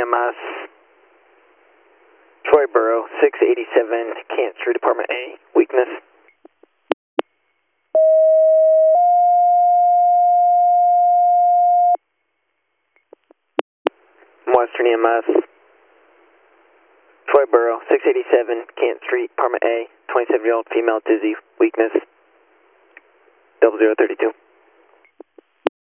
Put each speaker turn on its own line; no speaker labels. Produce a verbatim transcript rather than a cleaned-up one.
M S, Troy Borough, six eighty-seven, Kent Street, Department A, weakness. Western E M S, Troy Borough, six eighty-seven, Kent Street, Department A, twenty-seven-year-old female dizzy, weakness, double zero thirty-two.